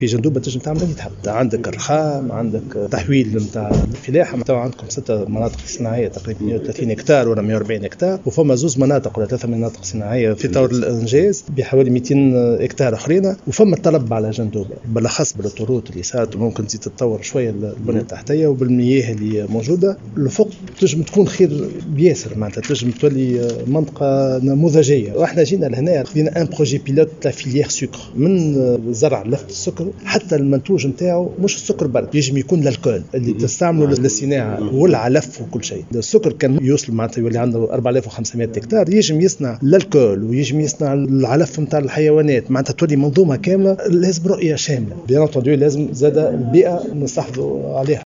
في جندوبة تنجم تعمل اللي تحب، عندك رخام، عندك تحويل نتاع الفلاحة، مثلا عندكم 6 مناطق صناعية تقريبا 130 هكتار ولا 140 هكتار، وفما 2 مناطق ولا 3 مناطق صناعية في طور الإنجاز بحوالي 200 هكتار أخرين، وفما الطلب على جندوبة بالأخص بالطرود اللي صارت، وممكن تزيد تتطور شوية البنية التحتية وبالمياه اللي موجودة الفوق تنجم تكون خير بياسر، معناتها تنجم تولي منطقة نموذجية. واحنا جينا لهنا خدينا ان بروجي بيلوت تاع فيليير سكر، من زرع لفت السكر حتى المنتوج نتاعو مش السكر برك، يجم يكون الكول اللي تستعمله للصناعة والعلف وكل شيء. السكر كان يوصل معناتها يولي عنده 4500 هكتار، يجم يصنع الكول ويجم يصنع العلف نتاع الحيوانات، معناتها تولي منظومة كاملة. لازم رؤية شاملة، بيان انتوندو لازم زاد البيئة نستحفظوا عليها.